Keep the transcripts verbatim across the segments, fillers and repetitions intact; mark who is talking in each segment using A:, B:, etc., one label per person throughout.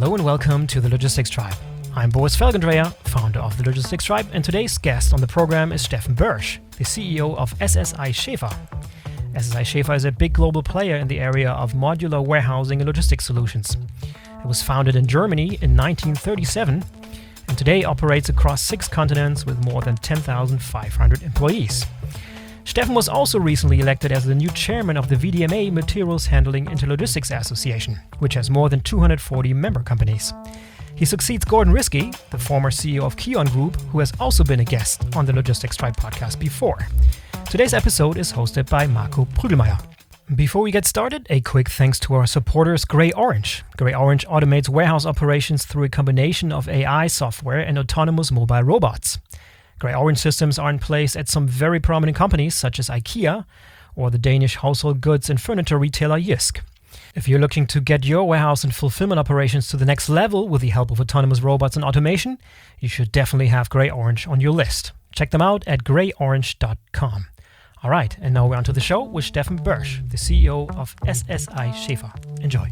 A: Hello and welcome to the Logistics Tribe. I'm Boris Felgendreher, founder of the Logistics Tribe, and today's guest on the program is Steffen Börsch, the C E O of S S I Schäfer. S S I Schäfer is a big global player in the area of modular warehousing and logistics solutions. It was founded in Germany in nineteen thirty-seven and today operates across six continents with more than ten thousand five hundred employees. Steffen was also recently elected as the new chairman of the V D M A Materials Handling Interlogistics Association, which has more than two hundred forty member companies. He succeeds Gordon Riske, the former C E O of Kion Group, who has also been a guest on the Logistics Tribe podcast before. Today's episode is hosted by Marco Prügelmeier. Before we get started, a quick thanks to our supporters Grey Orange. Grey Orange automates warehouse operations through a combination of A I software and autonomous mobile robots. Grey Orange systems are in place at some very prominent companies such as IKEA or the Danish household goods and furniture retailer Jysk. If you're looking to get your warehouse and fulfillment operations to the next level with the help of autonomous robots and automation, you should definitely have Grey Orange on your list. Check them out at grey orange dot com. All right, and now we're on to the show with Steffen Börsch, the C E O of S S I Schäfer. Enjoy.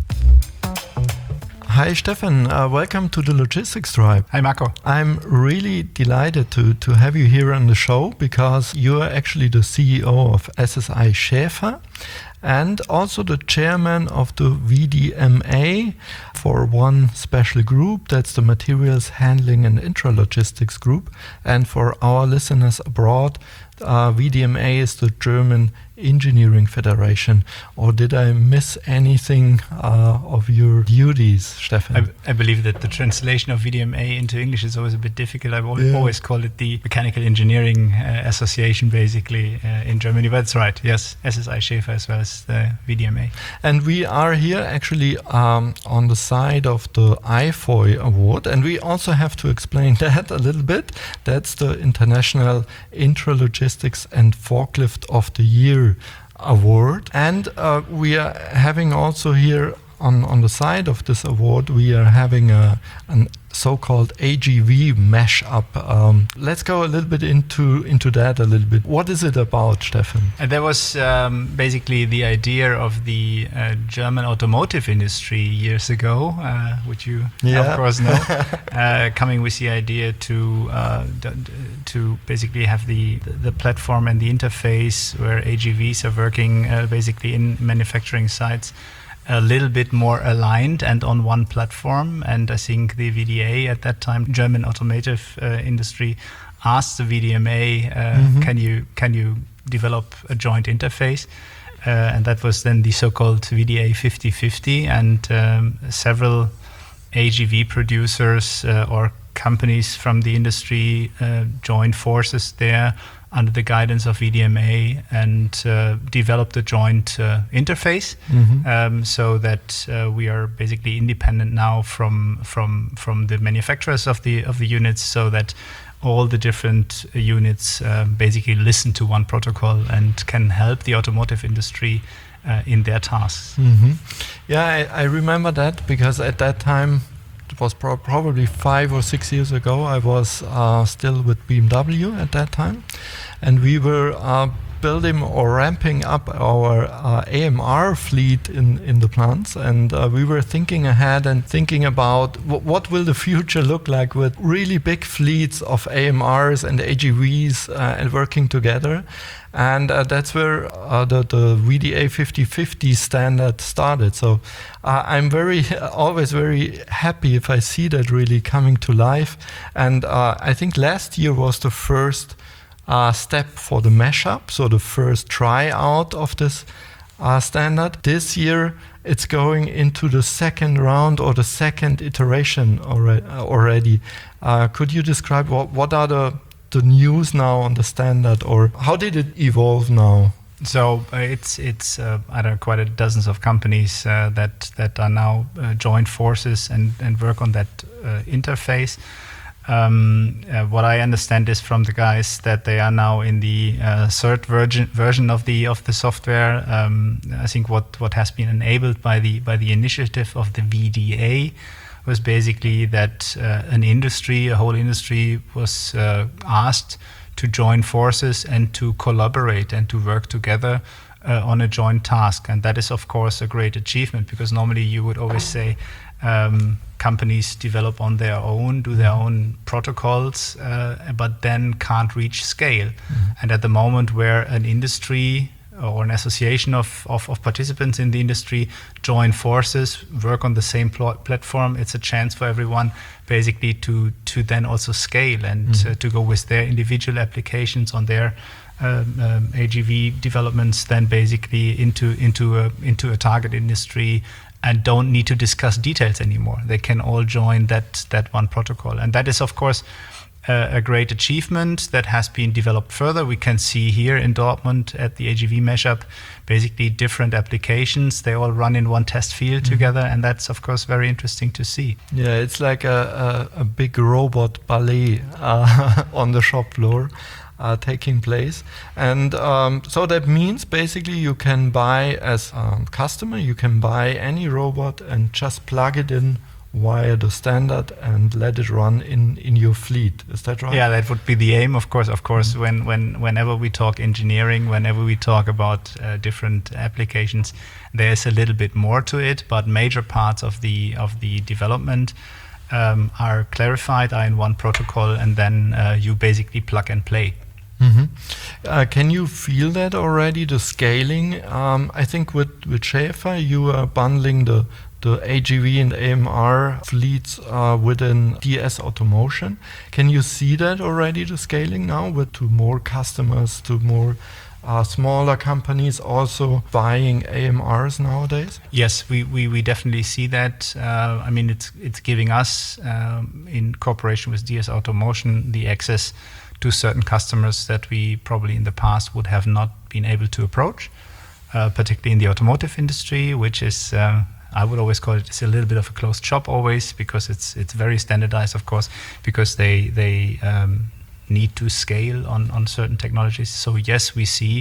B: Hi Steffen, uh, welcome to the Logistics Tribe.
C: Hi Marco.
B: I'm really delighted to, to have you here on the show because you are actually the C E O of S S I Schäfer and also the chairman of the V D M A for one special group, that's the Materials Handling and Intralogistics Group. And for our listeners abroad, uh, V D M A is the German Engineering Federation. Or did I miss anything uh, of your duties, Steffen?
C: I, I believe that the translation of V D M A into English is always a bit difficult. I've always,
B: yeah.
C: always called it the Mechanical Engineering uh, Association, basically, uh, in Germany. But that's right, yes, S S I Schäfer as well as the V D M A.
B: And we are here actually um, on the side of the I F O Y award. And we also have to explain that a little bit. That's the International Intralogistics and Forklift of the Year award. And uh, we are having also here on, on the side of this award, we are having a an so-called A G V mashup. Um, let's go a little bit into into that a little bit. What is it about, Steffen?
C: And that was um, basically the idea of the uh, German automotive industry years ago, uh, which you
B: yeah.
C: of course know, uh, coming with the idea to uh, d- d- to basically have the the platform and the interface where A G Vs are working uh, basically in manufacturing sites a little bit more aligned and on one platform. And I think the V D A at that time, German automotive uh, industry, asked the V D M A, uh, mm-hmm. can you can you develop a joint interface? Uh, and that was then the so-called V D A fifty fifty, and um, several A G V producers uh, or companies from the industry uh, joined forces there under the guidance of V D M A and uh, developed a joint uh, interface, mm-hmm. um, so that uh, we are basically independent now from from from the manufacturers of the of the units, so that all the different uh, units uh, basically listen to one protocol and can help the automotive industry uh, in their tasks.
B: Mm-hmm. Yeah, I, I remember that because at that time, it was pro- probably five or six years ago, I was uh, still with B M W at that time. And we were uh, building or ramping up our uh, A M R fleet in, in the plants. And uh, we were thinking ahead and thinking about w- what will the future look like with really big fleets of A M Rs and A G Vs uh, and working together. And uh, that's where uh, the, the V D A fifty fifty standard started. So uh, I'm very, always very happy if I see that really coming to life. And uh, I think last year was the first uh, step for the mashup, so the first tryout of this uh, standard. This year it's going into the second round or the second iteration already. already. Uh, could you describe what, what are the the news now on the standard, or how did it evolve now?
C: So uh, it's it's uh, I don't know, quite a dozens of companies uh, that that are now uh, joined forces and, and work on that uh, interface. Um, uh, what I understand is from the guys that they are now in the uh, third version version of the of the software. Um, I think what, what has been enabled by the by the initiative of the V D A was basically that uh, an industry, a whole industry, was uh, asked to join forces and to collaborate and to work together uh, on a joint task. And that is, of course, a great achievement, because normally you would always say um, companies develop on their own, do their own protocols, uh, but then can't reach scale. Mm-hmm. And at the moment where an industry or an association of, of, of participants in the industry join forces, work on the same pl- platform, it's a chance for everyone basically to, to then also scale and mm-hmm. uh, to go with their individual applications on their um, um, A G V developments, then basically into, into, a, into a target industry, and don't need to discuss details anymore. They can all join that, that one protocol. And that is, of course, Uh, a great achievement that has been developed further. We can see here in Dortmund at the A G V Mashup, basically different applications. They all run in one test field mm-hmm. together, and that's, of course, very interesting to see.
B: Yeah, it's like a, a, a big robot ballet uh, on the shop floor uh, taking place. And um, so that means basically you can buy, as a customer, you can buy any robot and just plug it in via the standard and let it run in, in your fleet. Is that right?
C: Yeah, that would be the aim, of course. Of course, mm-hmm. when, when whenever we talk engineering, whenever we talk about uh, different applications, there's a little bit more to it, but major parts of the of the development um, are clarified, are in one protocol, and then uh, you basically plug and play.
B: Mm-hmm. Uh, can you feel that already, the scaling? Um, I think with, with Schaefer, you are bundling the the A G V and A M R fleets uh, within D S Automotion. Can you see that already, the scaling now, with to more customers, to more uh, smaller companies also buying A M Rs nowadays?
C: Yes, we, we, we definitely see that. Uh, I mean, it's it's giving us, um, in cooperation with D S Automotion, the access to certain customers that we probably in the past would have not been able to approach, uh, particularly in the automotive industry, which is uh, I would always call it, it's a little bit of a closed shop always, because it's it's very standardized, of course, because they they um, need to scale on, on certain technologies. So yes, we see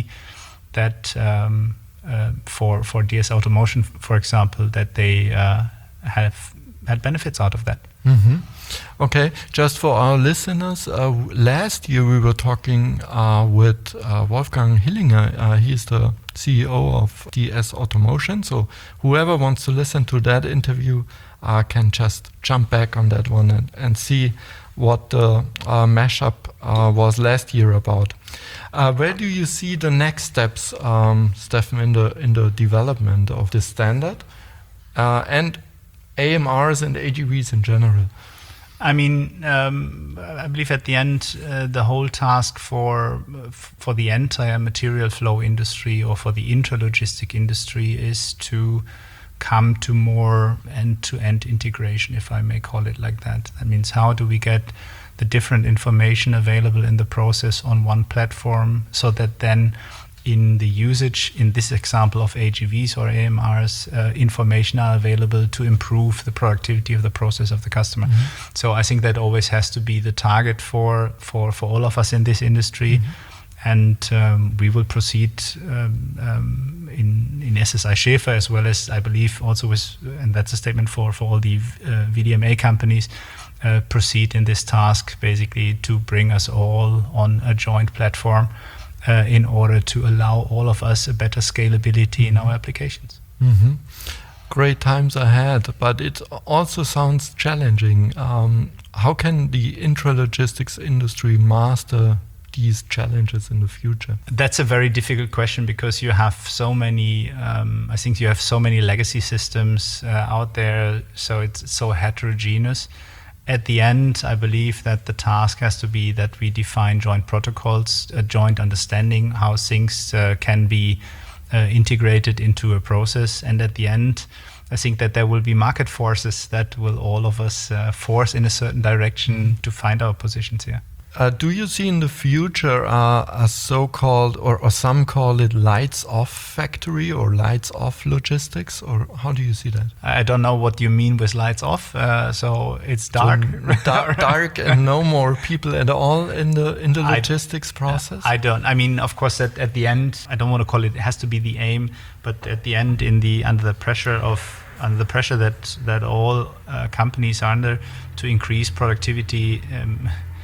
C: that um, uh, for for D S Automotion, for example, that they uh, have had benefits out of that.
B: Mm-hmm. Okay, just for our listeners, uh, last year we were talking uh, with uh, Wolfgang Hillinger. Uh, he is the C E O of D S Automotion. So whoever wants to listen to that interview uh, can just jump back on that one and, and see what the uh, mashup uh, was last year about. Uh, where do you see the next steps, um, Stefan, in the in the development of this standard uh, and A M Rs and A G Vs in general?
C: I mean, um, I believe at the end, uh, the whole task for for the entire material flow industry or for the intralogistic industry is to come to more end-to-end integration, if I may call it like that. That means, how do we get the different information available in the process on one platform, so that then in the usage, in this example of A G Vs or A M Rs, uh, information are available to improve the productivity of the process of the customer. Mm-hmm. So I think that always has to be the target for for, for all of us in this industry. Mm-hmm. And um, we will proceed um, um, in, in S S I Schaefer, as well as, I believe, also with, and that's a statement for, for all the uh, V D M A companies, uh, proceed in this task, basically to bring us all on a joint platform, Uh, in order to allow all of us a better scalability mm-hmm. in our applications.
B: Mm-hmm. Great times ahead, but it also sounds challenging. Um, how can the intralogistics industry master these challenges in the future?
C: That's a very difficult question, because you have so many, um, I think you have so many legacy systems uh, out there, so it's so heterogeneous. At the end, I believe that the task has to be that we define joint protocols, a joint understanding how things uh, can be uh, integrated into a process. And at the end, I think that there will be market forces that will all of us uh, force in a certain direction to find our positions here.
B: Uh, do you see in the future uh, a so-called, or, or some call it lights-off factory or lights-off logistics, or how do you see that?
C: I don't know what you mean with lights off. Uh, so it's dark,
B: so dark, dark, and no more people at all in the in the logistics
C: I,
B: process.
C: I don't. I mean, of course, at, at the end, I don't want to call it. It has to be the aim, but at the end, in the under the pressure of under the pressure that that all uh, companies are under to increase productivity. Um,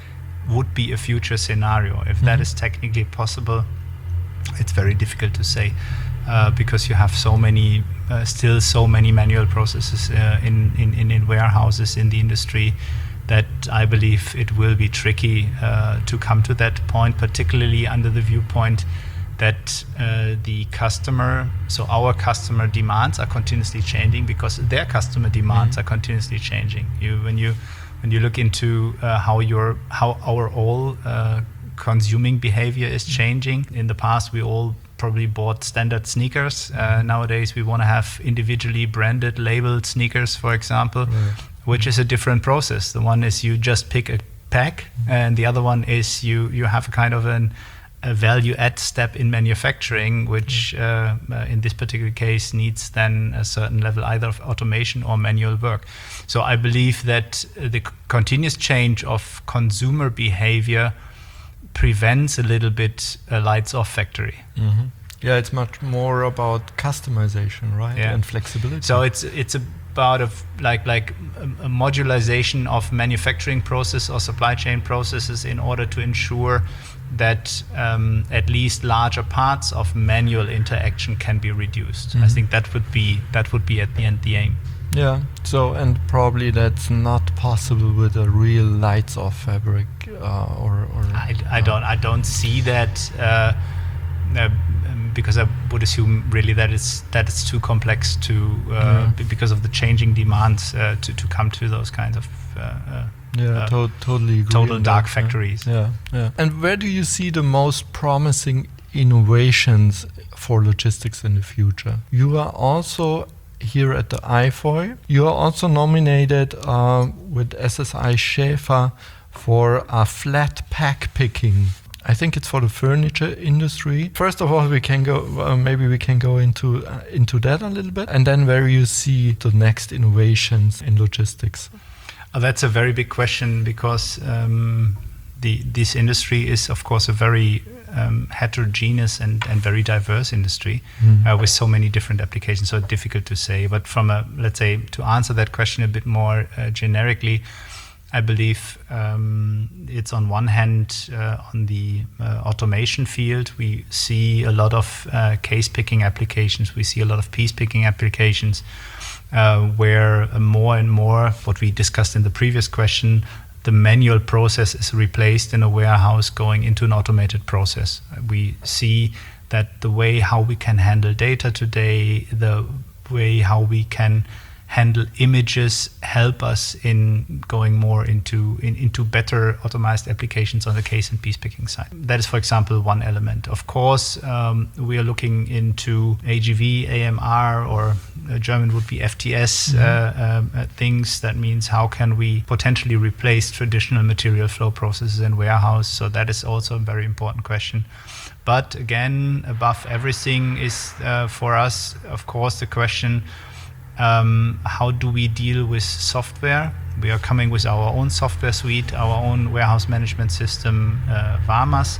C: would be a future scenario. If mm-hmm. that is technically possible, it's very difficult to say uh, because you have so many, uh, still so many manual processes uh, in, in, in warehouses in the industry that I believe it will be tricky uh, to come to that point, particularly under the viewpoint that uh, the customer, so our customer demands are continuously changing because their customer demands mm-hmm. are continuously changing. You, when you when you look into uh, how your how our all uh, consuming behavior is changing. In the past, we all probably bought standard sneakers. Uh, nowadays, we want to have individually branded, labeled sneakers, for example, right. which is a different process. The one is you just pick a pack, and the other one is you you have a kind of an a value add step in manufacturing, which uh, uh, in this particular case needs then a certain level either of automation or manual work. So I believe that uh, the c- continuous change of consumer behavior prevents a little bit a lights off factory.
B: Mm-hmm. Yeah, it's much more about customization, right?
C: Yeah.
B: And flexibility.
C: So it's it's about of like like a, a modularization of manufacturing process or supply chain processes in order to ensure that um, at least larger parts of manual interaction can be reduced. Mm-hmm. I think that would be that would be at the end the aim.
B: Yeah. So and probably that's not possible with a real lights off fabric, uh, or. or
C: I, I uh, don't I don't see that uh, uh, because I would assume really that it's that it's too complex to uh, yeah. b- because of the changing demands uh, to to come to those kinds of. Uh, uh,
B: Yeah,
C: uh,
B: to- totally agree.
C: Total dark
B: that,
C: factories.
B: Yeah, yeah. And where do you see the most promising innovations for logistics in the future? You are also here at the I F O I. You are also nominated uh, with S S I Schaefer for a flat pack picking. I think it's for the furniture industry. First of all, we can go. Uh, maybe we can go into uh, into that a little bit, and then where you see the next innovations in logistics.
C: Oh, that's a very big question because um, the this industry is, of course, a very um, heterogeneous and, and very diverse industry mm. uh, with so many different applications. So difficult to say. But from a let's say to answer that question a bit more uh, generically, I believe um, it's on one hand uh, on the uh, automation field. We see a lot of uh, case picking applications. We see a lot of piece picking applications. Uh, where uh, more and more, what we discussed in the previous question, the manual process is replaced in a warehouse going into an automated process. Uh, we see that the way how we can handle data today, the way how we can handle images help us in going more into in, into better automized applications on the case and piece picking side. That is, for example, one element. Of course, um, we are looking into A G V, A M R, or uh, German would be F T S mm-hmm. uh, um, uh, things. That means how can we potentially replace traditional material flow processes in warehouse? So that is also a very important question. But again, above everything is uh, for us, of course, the question, Um, how do we deal with software? We are coming with our own software suite, our own warehouse management system, uh, VAMAS.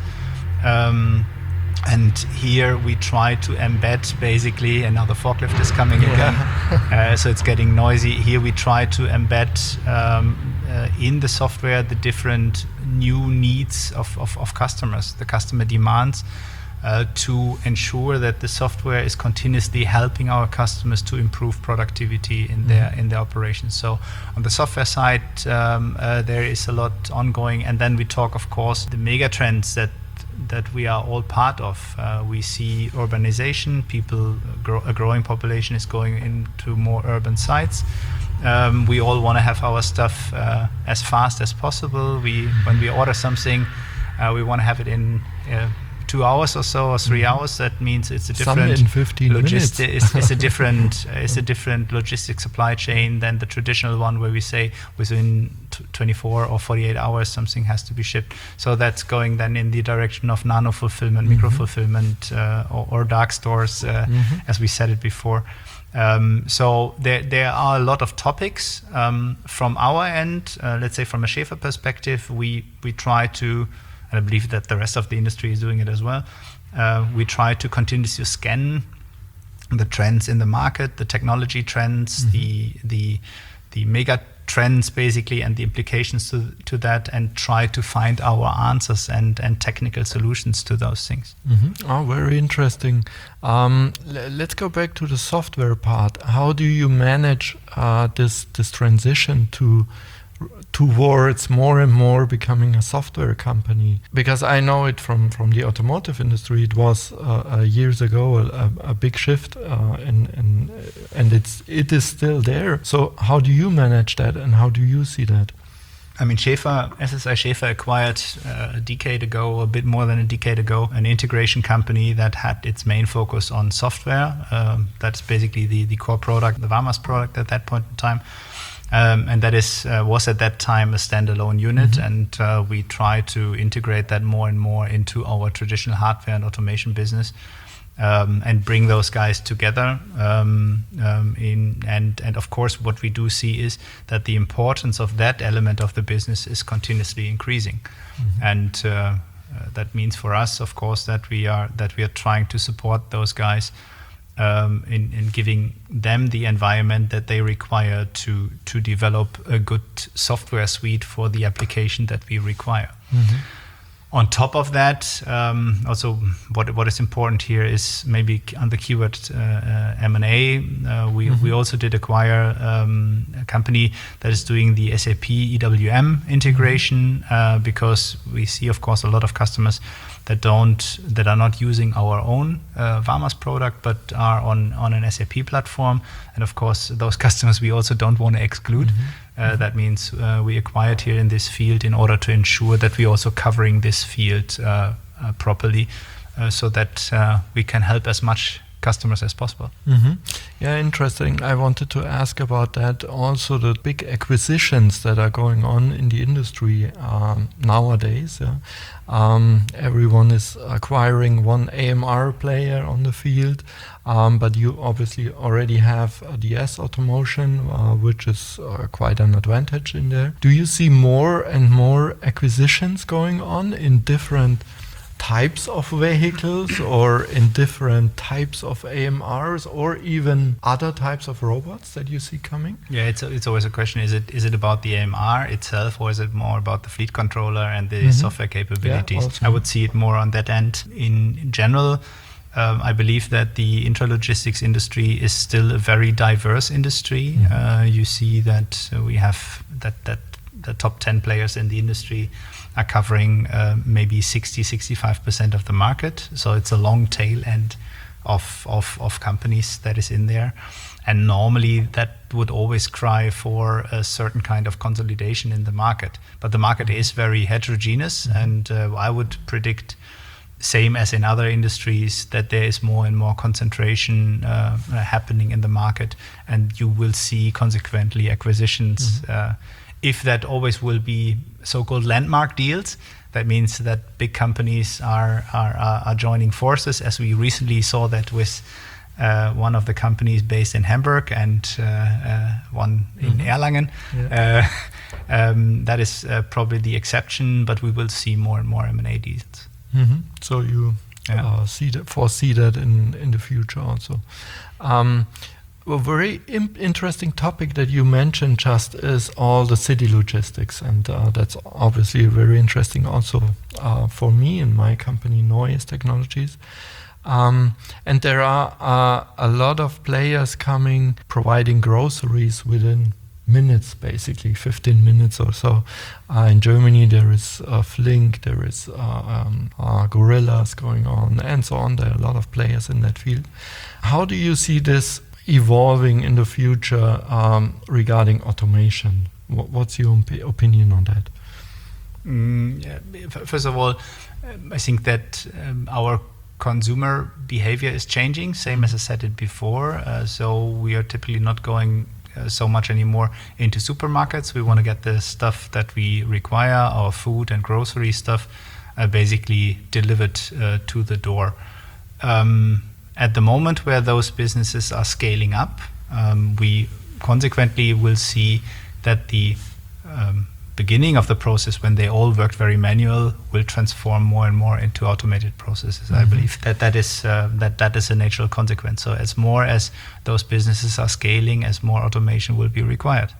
C: Um, and here we try to embed basically, another forklift is coming
B: yeah.
C: again, uh, so it's getting noisy. Here we try to embed um, uh, in the software the different new needs of, of, of customers, the customer demands. Uh, to ensure that the software is continuously helping our customers to improve productivity in their mm-hmm. in their operations. So on the software side, um, uh, there is a lot ongoing, and then we talk, of course, the mega trends that that we are all part of. Uh, we see urbanization. People, grow, a growing population is going into more urban sites. Um, we all want to have our stuff uh, as fast as possible. We, when we order something, uh, we want to have it in. Uh, two hours or so or three mm-hmm. hours. That means it's a different
B: in fifteen
C: logistic
B: minutes.
C: it's, it's a different it's a different logistic supply chain than the traditional one where we say within t- twenty-four or forty-eight hours something has to be shipped. So that's going then in the direction of nano fulfillment, mm-hmm. micro fulfillment, uh, or, or dark stores, uh, mm-hmm. as we said it before. Um, so there there are a lot of topics um, from our end. Uh, let's say from a Schaefer perspective, we we try to. And I believe that the rest of the industry is doing it as well. Uh, we try to continuously scan the trends in the market, the technology trends, mm-hmm. the the the mega trends basically and the implications to to that, and try to find our answers and and technical solutions to those things.
B: Mm-hmm. Oh, very interesting. Um, l- let's go back to the software part. How do you manage uh, this this transition to towards more and more becoming a software company? Because I know it from, from the automotive industry. It was uh, uh, years ago a, a big shift, uh, in, in, and it's it is still there. So how do you manage that, and how do you see that?
C: I mean, Schaefer, S S I Schaefer acquired uh, a decade ago, a bit more than a decade ago, an integration company that had its main focus on software. Um, that's basically the, the core product, the Varmas product at that point in time. Um, and that is uh, was at that time a standalone unit, mm-hmm. and uh, we try to integrate that more and more into our traditional hardware and automation business, um, and bring those guys together. Um, um, in and and of course, what we do see is that the importance of that element of the business is continuously increasing, mm-hmm. and uh, uh, that means for us, of course, that we are that we are trying to support those guys. Um, in, in giving them the environment that they require to to develop a good software suite for the application that we require. Mm-hmm. On top of that, um, also what what is important here is maybe on the keyword uh, uh, M and A. Uh, we mm-hmm. we also did acquire um, a company that is doing the S A P E W M integration, uh, because we see, of course, a lot of customers that don't that are not using our own uh, Varmas product, but are on on an S A P platform. And of course, those customers we also don't want to exclude. Mm-hmm. Uh, mm-hmm. That means uh, we acquired here in this field in order to ensure that we're also covering this field uh, uh, properly, uh, so that uh, we can help as much customers as possible.
B: Mm-hmm. Yeah, interesting. I wanted to ask about that. Also, the big acquisitions that are going on in the industry um, nowadays. Yeah? Um, everyone is acquiring one A M R player on the field, um, but you obviously already have a D S Automotion, uh, which is uh, quite an advantage in there. Do you see more and more acquisitions going on in different types of vehicles, or in different types of A M Rs, or even other types of robots that you see coming?
C: Yeah, it's a, it's always a question: is it is it about the A M R itself, or is it more about the fleet controller and the
B: mm-hmm.
C: software capabilities?
B: Yeah,
C: I would see it more on that end. In, in general, um, I believe that the intralogistics industry is still a very diverse industry. Mm-hmm. Uh, you see that uh, we have that that the top ten players in the industry are covering uh, maybe sixty, sixty-five percent of the market. So it's a long tail end of, of, of companies that is in there. And normally that would always cry for a certain kind of consolidation in the market. But the market is very heterogeneous, mm-hmm. and uh, I would predict, same as in other industries, that there is more and more concentration uh, happening in the market, and you will see consequently acquisitions. Mm-hmm. Uh, If that always will be so-called landmark deals, that means that big companies are are, are joining forces, as we recently saw that with uh, one of the companies based in Hamburg and uh, uh, one in mm-hmm. Erlangen. Yeah. Uh, um, that is uh, probably the exception, but we will see more and more M and A deals.
B: Mm-hmm. So you yeah. uh, see that, foresee that in, in the future also. Um, A very im- interesting topic that you mentioned just is all the city logistics, and uh, that's obviously very interesting also uh, for me and my company, Noise Technologies. Um, and there are uh, a lot of players coming, providing groceries within minutes, basically fifteen minutes or so. Uh, in Germany, there is uh, Flink, there is uh, um, uh, Gorillas going on, and so on. There are a lot of players in that field. How do you see this evolving in the future um, regarding automation? What, what's your op- opinion on that?
C: Mm, yeah, first of all, um, I think that um, our consumer behavior is changing, same as I said it before. Uh, so we are typically not going uh, so much anymore into supermarkets. We want to get the stuff that we require, our food and grocery stuff, uh, basically delivered uh, to the door. Um, At the moment where those businesses are scaling up, um, we consequently will see that the um, beginning of the process, when they all worked very manual, will transform more and more into automated processes. Mm-hmm. I believe that that is uh, that that is a natural consequence. So as more as those businesses are scaling, as more automation will be required.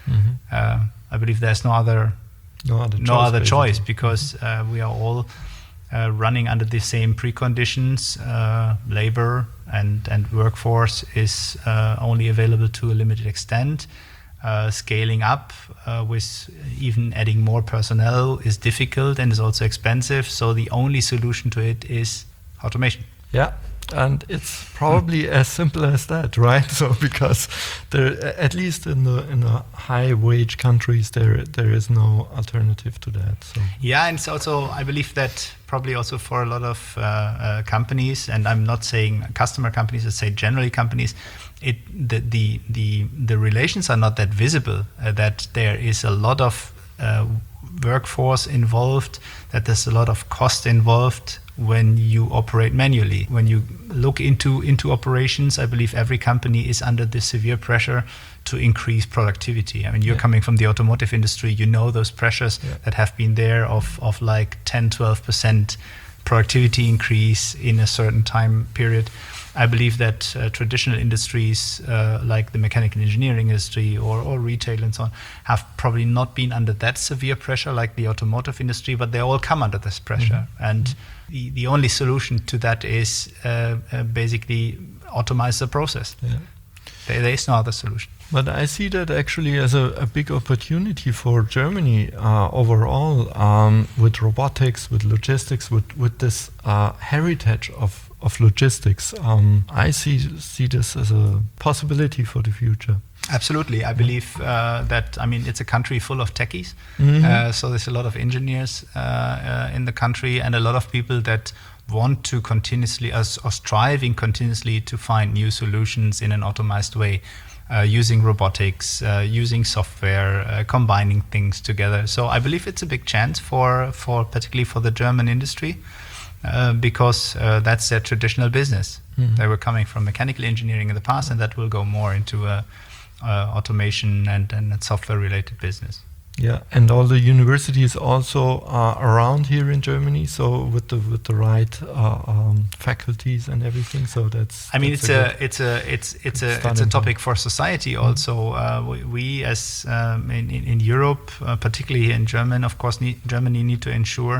B: Mm-hmm.
C: Uh, I believe there's no other
B: no other choice,
C: no other
B: basically.
C: choice because uh, we are all uh, running under the same preconditions. Uh, labor and and workforce is uh, only available to a limited extent. Uh, scaling up uh, with even adding more personnel is difficult and is also expensive. So the only solution to it is automation.
B: Yeah, and it's probably mm. as simple as that, right? So because there, at least in the in the high wage countries, there there is no alternative to that. So
C: yeah, and it's also, I believe that probably also for a lot of uh, uh, companies, and I'm not saying customer companies, I say generally companies. It the the the, the relations are not that visible. Uh, that there is a lot of uh, workforce involved. That there's a lot of cost involved when you operate manually. When you look into into operations, I believe every company is under this severe pressure to increase productivity. I mean, you're yeah. coming from the automotive industry. You know those pressures yeah. that have been there of of like ten, twelve percent productivity increase in a certain time period. I believe that uh, traditional industries uh, like the mechanical engineering industry or, or retail and so on have probably not been under that severe pressure like the automotive industry, but they all come under this pressure. Mm-hmm. And mm-hmm. the, the only solution to that is uh, uh, basically automate the process. Yeah. There, there is no other solution.
B: But I see that actually as a, a big opportunity for Germany uh, overall um, with robotics, with logistics, with, with this uh, heritage of of logistics. Um, I see see this as a possibility for the future.
C: Absolutely. I believe uh, that, I mean, it's a country full of techies.
B: Mm-hmm.
C: Uh, so there's a lot of engineers uh, uh, in the country and a lot of people that want to continuously, or striving continuously to find new solutions in an automized way, uh, using robotics, uh, using software, uh, combining things together. So I believe it's a big chance for, for particularly for the German industry. Uh, because uh, that's their traditional business. Mm-hmm. They were coming from mechanical engineering in the past, and that will go more into uh, uh, automation and, and software-related business.
B: Yeah, and all the universities also are around here in Germany, so with the with the right uh, um, faculties and everything. So that's.
C: I mean,
B: that's
C: it's a, a it's a it's it's a it's a topic for society also. Mm-hmm. Uh, we, we as um, in, in in Europe, uh, particularly in German, of course, need, Germany need to ensure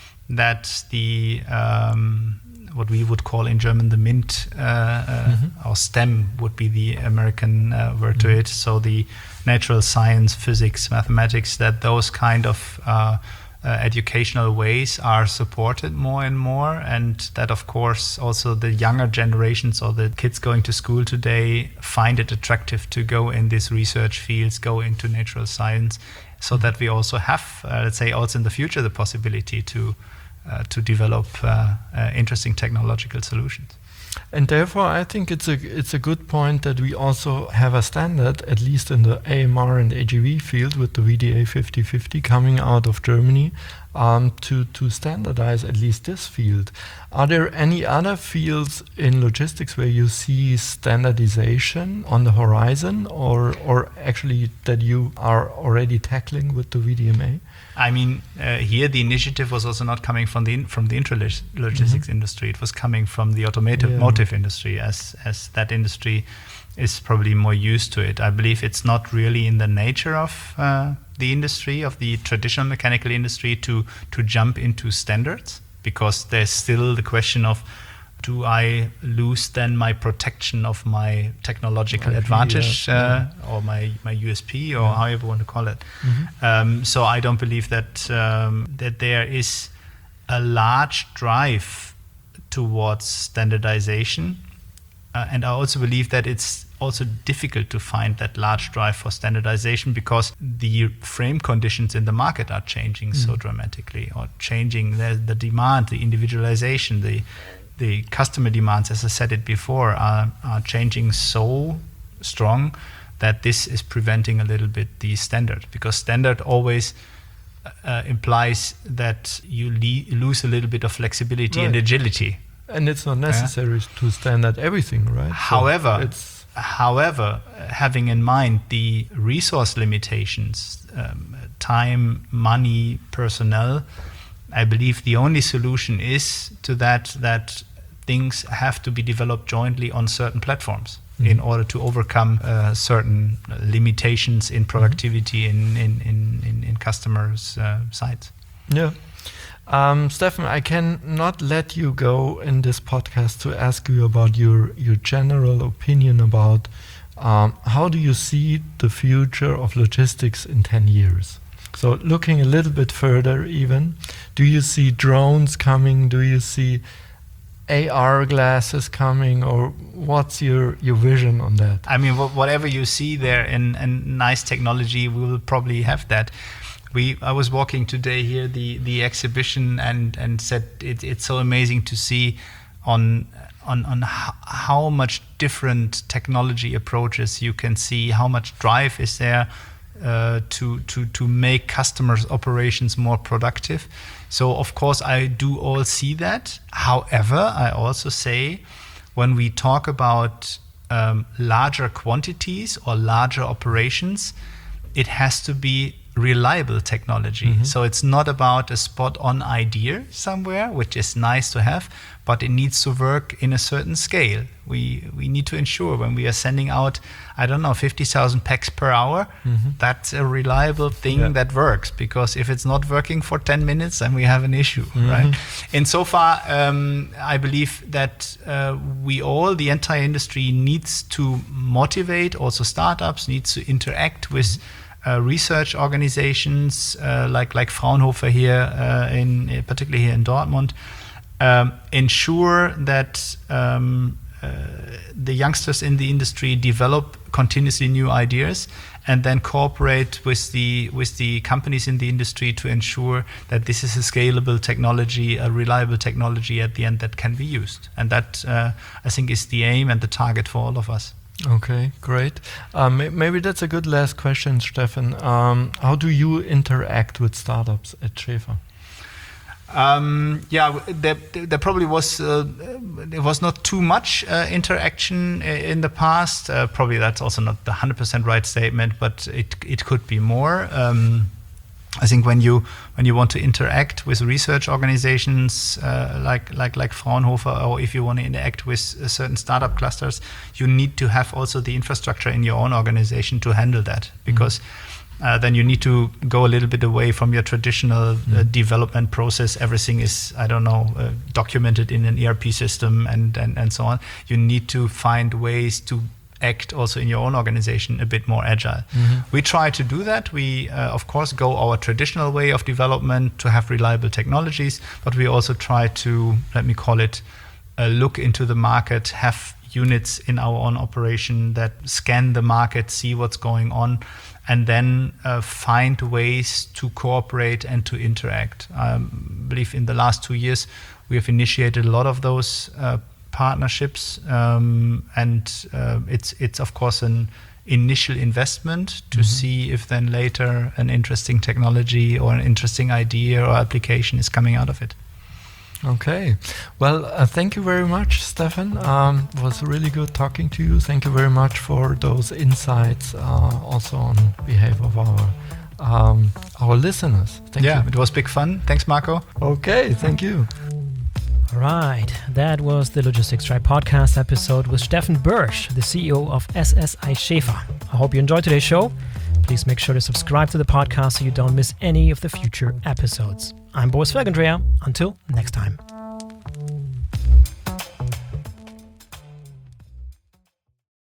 C: that the um, what we would call in German the MINT uh, uh, mm-hmm. or STEM would be the American uh, word mm-hmm. to it. So the natural science, physics, mathematics, that those kind of uh, uh, educational ways are supported more and more, and that of course also the younger generations or the kids going to school today find it attractive to go in these research fields, go into natural science, so that we also have, uh, let's say, also in the future the possibility to Uh, to develop uh, uh, interesting technological solutions.
B: And therefore, I think it's a it's a good point that we also have a standard, at least in the A M R and A G V field, with the V D A fifty fifty coming out of Germany, um, to to standardize at least this field. Are there any other fields in logistics where you see standardization on the horizon, or or actually that you are already tackling with the V D M A?
C: I mean, uh, here the initiative was also not coming from the in, from the intralogistics mm-hmm. industry. It was coming from the automotive yeah. motive industry, as as that industry is probably more used to it. I believe it's not really in the nature of uh, the industry, of the traditional mechanical industry, to to jump into standards, because there's still the question of, do I lose then my protection of my technological I advantage yeah. Uh, yeah. or my, my U S P, or yeah. however you want to call it? Mm-hmm. Um, so I don't believe that um, that there is a large drive towards standardization. Uh, and I also believe that it's also difficult to find that large drive for standardization, because the frame conditions in the market are changing mm. so dramatically, or changing the, the demand, the individualization, the the customer demands, as I said it before, are, are changing so strong that this is preventing a little bit the standard, because standard always uh, implies that you le- lose a little bit of flexibility right. and agility.
B: And it's not necessary yeah. to standard everything, right?
C: However,
B: so it's
C: however, having in mind the resource limitations, um, time, money, personnel, I believe the only solution is to that that things have to be developed jointly on certain platforms
B: Mm-hmm.
C: in order to overcome uh, certain limitations in productivity in, in, in, in, in customers' uh, sites.
B: Yeah. Um, Stefan, I cannot let you go in this podcast to ask you about your, your general opinion about um, how do you see the future of logistics in ten years? So looking a little bit further even, do you see drones coming? Do you see A R glasses coming, or what's your, your vision on that?
C: I mean, wh- whatever you see there in, in nice technology, we will probably have that. We, I was walking today here, the, the exhibition, and, and said it, it's so amazing to see on on, on h- how much different technology approaches you can see, how much drive is there uh, to, to, to make customers' operations more productive. So, of course, I do all see that. However, I also say when we talk about um, larger quantities or larger operations, it has to be reliable technology. Mm-hmm. So it's not about a spot-on idea somewhere, which is nice to have, but it needs to work in a certain scale. We we need to ensure when we are sending out, I don't know, fifty thousand packs per hour, mm-hmm. that's a reliable thing yeah. that works. Because if it's not working for ten minutes, then we have an issue, mm-hmm. right? And so far, um, I believe that uh, we all, the entire industry, needs to motivate, also startups, needs to interact with Uh, research organizations uh, like like Fraunhofer here, uh, in uh, particularly here in Dortmund, um, ensure that um, uh, the youngsters in the industry develop continuously new ideas, and then cooperate with the with the companies in the industry to ensure that this is a scalable technology, a reliable technology at the end that can be used. And that uh, I think is the aim and the target for all of us.
B: Okay, great. Um, maybe that's a good last question, Stefan. Um, how do you interact with startups at Schaefer?
C: Um, yeah, there, there probably was uh, there was not too much uh, interaction in the past. Uh, probably that's also not the one hundred percent right statement, but it it could be more. Um, I think when you when you want to interact with research organizations uh, like like like Fraunhofer, or if you want to interact with certain startup clusters, you need to have also the infrastructure in your own organization to handle that, because uh, then you need to go a little bit away from your traditional uh, development process. Everything is, I don't know, uh, documented in an E R P system and, and and so on. You need to find ways to act also in your own organization a bit more agile. Mm-hmm. We try to do that. We, uh, of course, go our traditional way of development to have reliable technologies, but we also try to, let me call it, uh, look into the market, have units in our own operation that scan the market, see what's going on, and then uh, find ways to cooperate and to interact. I believe in the last two years, we have initiated a lot of those uh, partnerships, um, and uh, it's it's of course an initial investment to mm-hmm. see if then later an interesting technology or an interesting idea or application is coming out of it.
B: Okay, well, uh, thank you very much, Stefan. Um, it was really good talking to you. Thank you very much for those insights, uh, also on behalf of our um, our listeners. Thank
C: yeah,
B: you.
C: It was big fun. Thanks, Marco.
B: Okay, thank you.
A: Right, that was the Logistics Tribe podcast episode with Stefan Börsch, the C E O of S S I Schaefer. I hope you enjoyed today's show. Please make sure to subscribe to the podcast so you don't miss any of the future episodes. I'm Boris Felgendreher. Until next time.